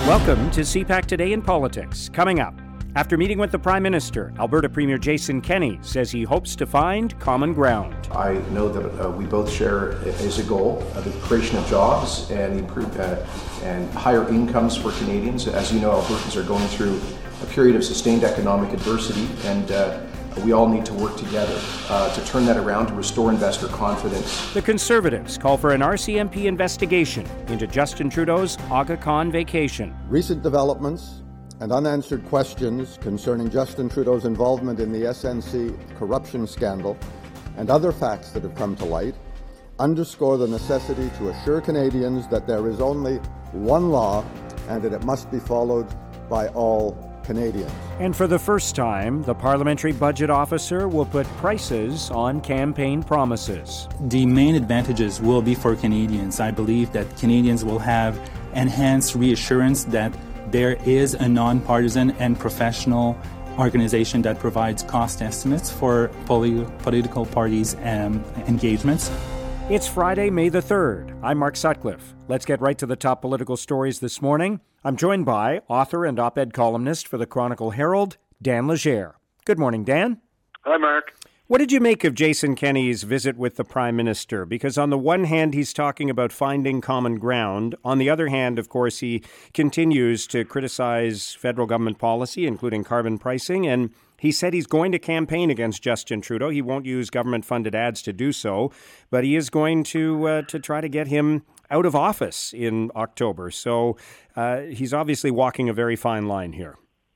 Welcome to CPAC Today in Politics. Coming up, after meeting with the Prime Minister, Alberta Premier Jason Kenney says he hopes to find common ground. I know that we both share as a goal the creation of jobs and higher incomes for Canadians. As you know, Albertans are going through a period of sustained economic adversity, and we all need to work together to turn that around, to restore investor confidence. The Conservatives call for an RCMP investigation into Justin Trudeau's Aga Khan vacation. Recent developments and unanswered questions concerning Justin Trudeau's involvement in the SNC corruption scandal and other facts that have come to light underscore the necessity to assure Canadians that there is only one law and that it must be followed by all Canadians. And for the first time, the Parliamentary Budget Officer will put prices on campaign promises. The main advantages will be for Canadians. I believe that Canadians will have enhanced reassurance that there is a nonpartisan and professional organization that provides cost estimates for political parties' engagements. It's Friday, May the 3rd. I'm Mark Sutcliffe. Let's get right to the top political stories this morning. I'm joined by author and op-ed columnist for the Chronicle Herald, Dan Legere. Good morning, Dan. Hi, Mark. What did you make of Jason Kenney's visit with the Prime Minister? Because on the one hand, he's talking about finding common ground. On the other hand, of course, he continues to criticize federal government policy, including carbon pricing, and he said he's going to campaign against Justin Trudeau. He won't use government-funded ads to do so, but he is going to try to get him out of office in October. So he's obviously walking a very fine line here.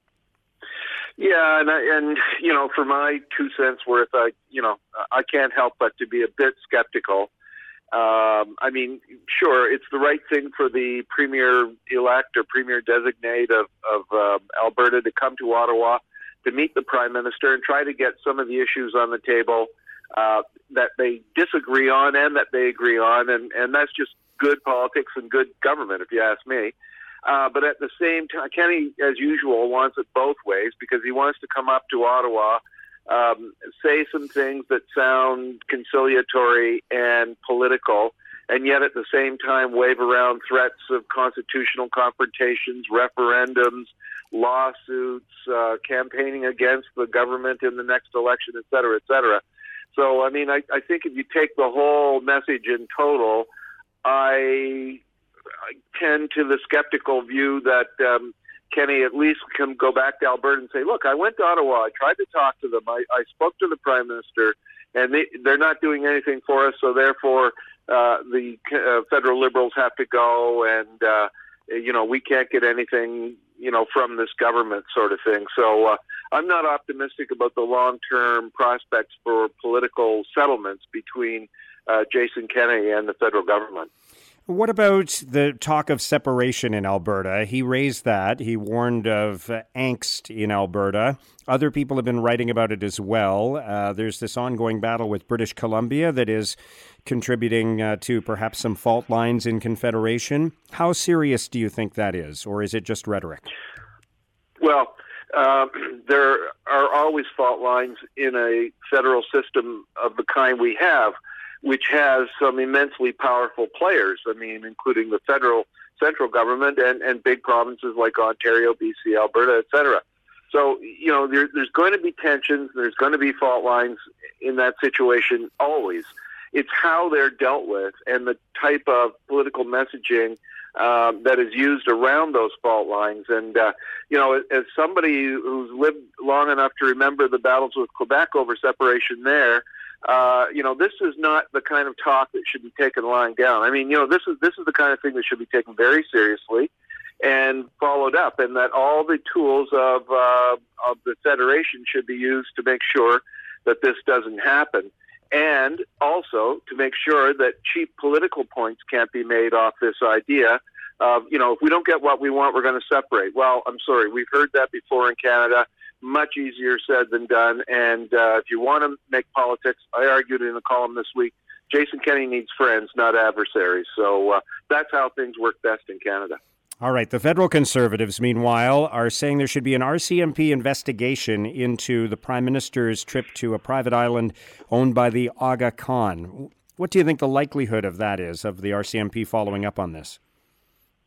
Yeah, and you know, for my 2 cents worth, I can't help but to be a bit skeptical. I mean, sure, it's the right thing for the Premier-elect or Premier-designate of Alberta to come to Ottawa to meet the Prime Minister and try to get some of the issues on the table that they disagree on and that they agree on, and that's just good politics and good government, if you ask me. But at the same time, Kenney, as usual, wants it both ways because he wants to come up to Ottawa, say some things that sound conciliatory and political, and yet at the same time wave around threats of constitutional confrontations, referendums, lawsuits, campaigning against the government in the next election, et cetera, et cetera. So, I mean, I think if you take the whole message in total, I tend to the skeptical view that Kenney at least can go back to Alberta and say, look, I went to Ottawa, I tried to talk to them, I spoke to the Prime Minister, and they're not doing anything for us, so therefore the federal Liberals have to go, and we can't get anything from this government sort of thing. So I'm not optimistic about the long-term prospects for political settlements between Jason Kenney and the federal government. What about the talk of separation in Alberta? He raised that. He warned of angst in Alberta. Other people have been writing about it as well. There's this ongoing battle with British Columbia that is contributing to perhaps some fault lines in Confederation. How serious do you think that is, or is it just rhetoric? Well, there are always fault lines in a federal system of the kind we have, which has some immensely powerful players, I mean, including the central government and big provinces like Ontario, BC, Alberta, et cetera. So, there's going to be tensions, there's going to be fault lines in that situation always. It's how they're dealt with and the type of political messaging that is used around those fault lines. And, as somebody who's lived long enough to remember the battles with Quebec over separation there, this is not the kind of talk that should be taken lying down. I mean, this is the kind of thing that should be taken very seriously and followed up, and that all the tools of the Federation should be used to make sure that this doesn't happen, and also to make sure that cheap political points can't be made off this idea of, if we don't get what we want, we're going to separate. Well, I'm sorry, we've heard that before in Canada. Much easier said than done. And if you want to make politics, I argued in a column this week, Jason Kenney needs friends, not adversaries. So that's how things work best in Canada. All right. The federal Conservatives, meanwhile, are saying there should be an RCMP investigation into the Prime Minister's trip to a private island owned by the Aga Khan. What do you think the likelihood of that is, of the RCMP following up on this?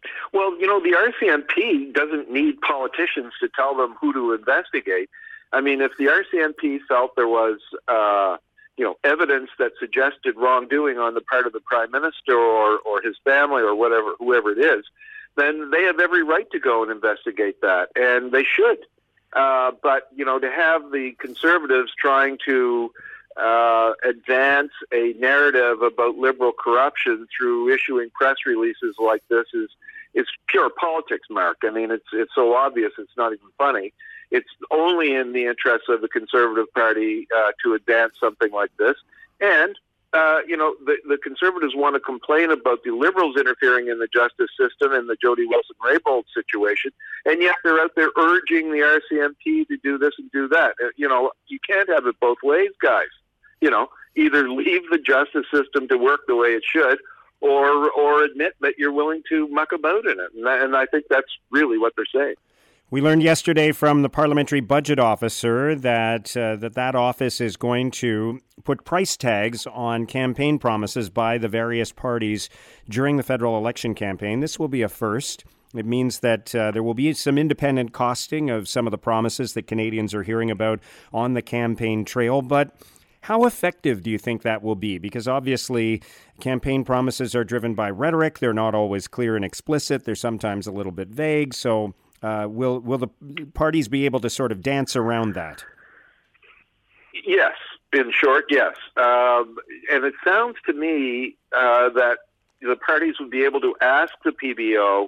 Well, the RCMP doesn't need politicians to tell them who to investigate. I mean, if the RCMP felt there was, evidence that suggested wrongdoing on the part of the Prime Minister or his family or whoever it is, then they have every right to go and investigate that, and they should. But to have the Conservatives trying to advance a narrative about Liberal corruption through issuing press releases like this is pure politics, Mark. I mean, it's so obvious it's not even funny. It's only in the interests of the Conservative Party to advance something like this. And, the Conservatives want to complain about the Liberals interfering in the justice system and the Jody Wilson-Raybould situation, and yet they're out there urging the RCMP to do this and do that. You can't have it both ways, guys. Either leave the justice system to work the way it should, or admit that you're willing to muck about in it. And I think that's really what they're saying. We learned yesterday from the Parliamentary Budget Officer that office is going to put price tags on campaign promises by the various parties during the federal election campaign. This will be a first. It means that there will be some independent costing of some of the promises that Canadians are hearing about on the campaign trail. But how effective do you think that will be? Because obviously campaign promises are driven by rhetoric. They're not always clear and explicit. They're sometimes a little bit vague. So will the parties be able to sort of dance around that? Yes. In short, yes. And it sounds to me that the parties would be able to ask the PBO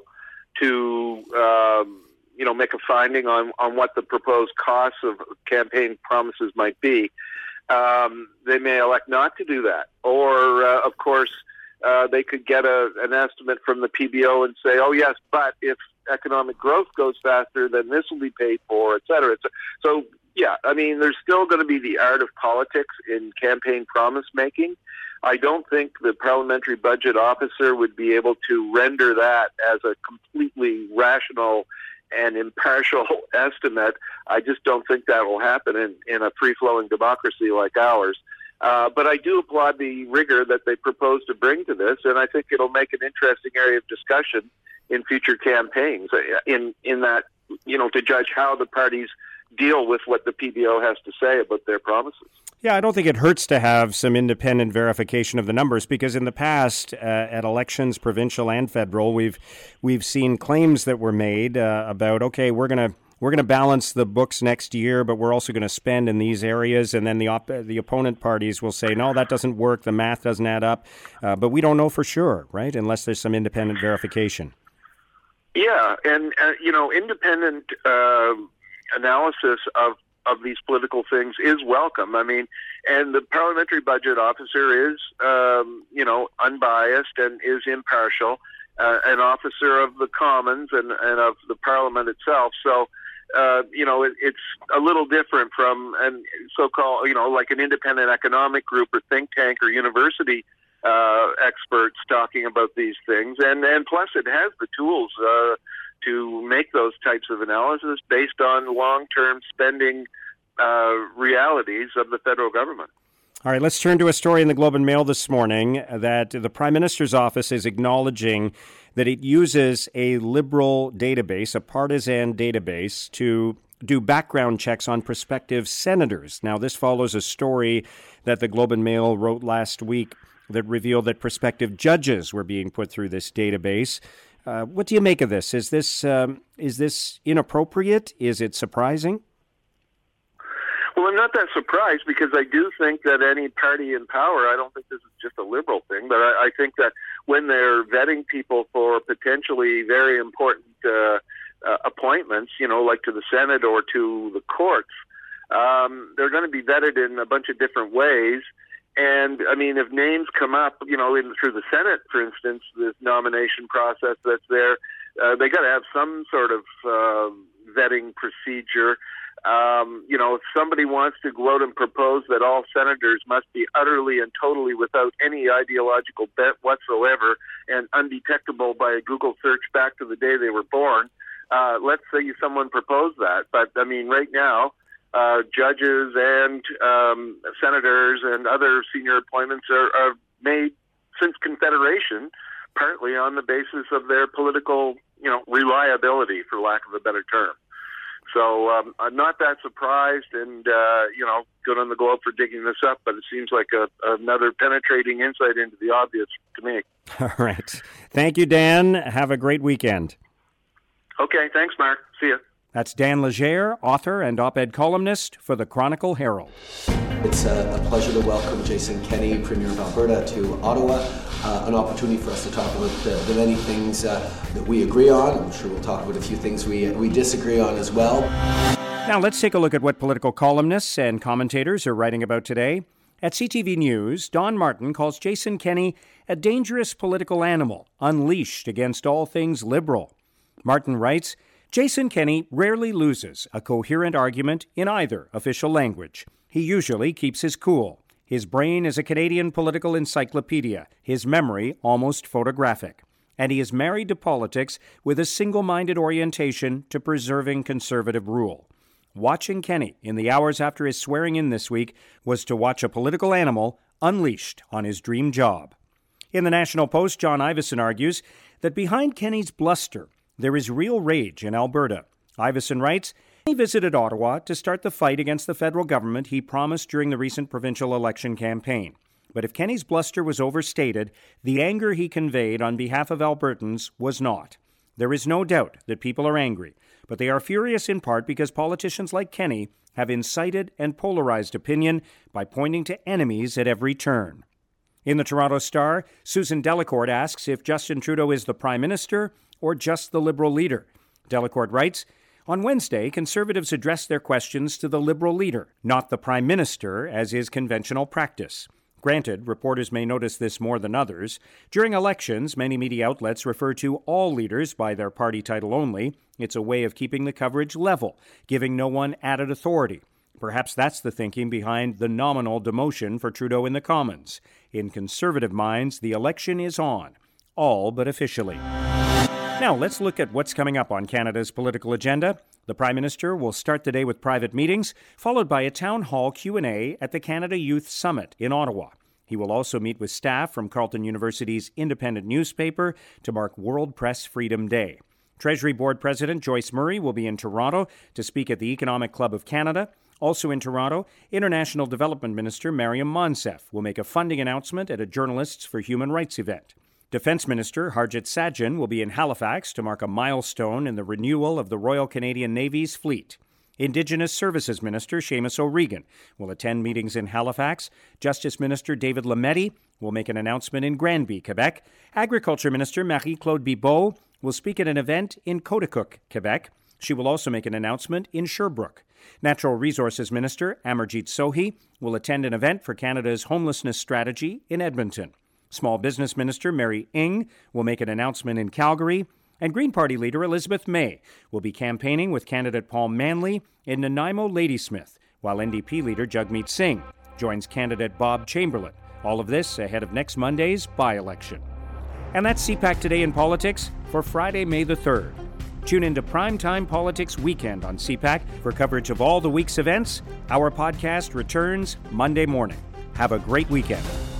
to make a finding on what the proposed costs of campaign promises might be. They may elect not to do that. Or, of course, they could get an estimate from the PBO and say, oh, yes, but if economic growth goes faster, then this will be paid for, et cetera. So, yeah, I mean, there's still going to be the art of politics in campaign promise making. I don't think the Parliamentary Budget Officer would be able to render that as a completely rational and impartial estimate. I just don't think that will happen in a free-flowing democracy like ours. But I do applaud the rigor that they propose to bring to this, and I think it'll make an interesting area of discussion in future campaigns in that, to judge how the parties deal with what the PBO has to say about their promises. Yeah, I don't think it hurts to have some independent verification of the numbers, because in the past, at elections, provincial and federal, we've seen claims that were made about, okay, we're gonna balance the books next year, but we're also going to spend in these areas, and then the opponent parties will say, no, that doesn't work, the math doesn't add up, but we don't know for sure, right? Unless there's some independent verification. Yeah, and independent analysis of these political things is welcome. I mean, and the Parliamentary Budget Officer is, unbiased and is impartial, an officer of the Commons and of the Parliament itself. So, it's a little different from an so-called, like an independent economic group or think tank or university experts talking about these things. And plus it has the tools to make those types of analysis based on long-term spending realities of the federal government. All right, let's turn to a story in the Globe and Mail this morning that the Prime Minister's office is acknowledging that it uses a Liberal database, a partisan database, to do background checks on prospective senators. Now, this follows a story that the Globe and Mail wrote last week that revealed that prospective judges were being put through this database. What do you make of this? Is this inappropriate? Is it surprising? Well, I'm not that surprised, because I do think that any party in power, I don't think this is just a Liberal thing, but I think that when they're vetting people for potentially very important appointments, like to the Senate or to the courts, they're going to be vetted in a bunch of different ways. And, I mean, if names come up, through the Senate, for instance, this nomination process that's there, they got to have some sort of vetting procedure. If somebody wants to go out and propose that all senators must be utterly and totally without any ideological bent whatsoever and undetectable by a Google search back to the day they were born, let's say someone proposed that. But, I mean, right now, judges and senators and other senior appointments are made since Confederation partly on the basis of their political, reliability, for lack of a better term. So I'm not that surprised, and, good on the Globe for digging this up, but it seems like another penetrating insight into the obvious to me. All right. Thank you, Dan. Have a great weekend. Okay, thanks, Mark. See ya. That's Dan Legere, author and op-ed columnist for the Chronicle Herald. It's a pleasure to welcome Jason Kenney, Premier of Alberta, to Ottawa. An opportunity for us to talk about the many things that we agree on. I'm sure we'll talk about a few things we disagree on as well. Now let's take a look at what political columnists and commentators are writing about today. At CTV News, Don Martin calls Jason Kenney a dangerous political animal, unleashed against all things liberal. Martin writes, Jason Kenney rarely loses a coherent argument in either official language. He usually keeps his cool. His brain is a Canadian political encyclopedia, his memory almost photographic. And he is married to politics with a single-minded orientation to preserving conservative rule. Watching Kenney in the hours after his swearing-in this week was to watch a political animal unleashed on his dream job. In the National Post, John Ivison argues that behind Kenney's bluster, there is real rage in Alberta. Ivison writes, he visited Ottawa to start the fight against the federal government he promised during the recent provincial election campaign. But if Kenney's bluster was overstated, the anger he conveyed on behalf of Albertans was not. There is no doubt that people are angry, but they are furious in part because politicians like Kenney have incited and polarized opinion by pointing to enemies at every turn. In the Toronto Star, Susan Delacourt asks if Justin Trudeau is the Prime Minister or just the Liberal leader. Delacourt writes, on Wednesday, Conservatives addressed their questions to the Liberal leader, not the Prime Minister, as is conventional practice. Granted, reporters may notice this more than others. During elections, many media outlets refer to all leaders by their party title only. It's a way of keeping the coverage level, giving no one added authority. Perhaps that's the thinking behind the nominal demotion for Trudeau in the Commons. In Conservative minds, the election is on, all but officially. Now, let's look at what's coming up on Canada's political agenda. The Prime Minister will start the day with private meetings, followed by a town hall Q&A at the Canada Youth Summit in Ottawa. He will also meet with staff from Carleton University's independent newspaper to mark World Press Freedom Day. Treasury Board President Joyce Murray will be in Toronto to speak at the Economic Club of Canada. Also in Toronto, International Development Minister Mariam Monsef will make a funding announcement at a Journalists for Human Rights event. Defense Minister Harjit Sajjan will be in Halifax to mark a milestone in the renewal of the Royal Canadian Navy's fleet. Indigenous Services Minister Seamus O'Regan will attend meetings in Halifax. Justice Minister David Lametti will make an announcement in Granby, Quebec. Agriculture Minister Marie-Claude Bibeau will speak at an event in Coaticook, Quebec. She will also make an announcement in Sherbrooke. Natural Resources Minister Amarjeet Sohi will attend an event for Canada's homelessness strategy in Edmonton. Small Business Minister Mary Ng will make an announcement in Calgary, and Green Party leader Elizabeth May will be campaigning with candidate Paul Manley in Nanaimo Ladysmith, while NDP leader Jagmeet Singh joins candidate Bob Chamberlain. All of this ahead of next Monday's by-election. And that's CPAC Today in Politics for Friday, May the 3rd. Tune into Primetime Politics Weekend on CPAC for coverage of all the week's events. Our podcast returns Monday morning. Have a great weekend.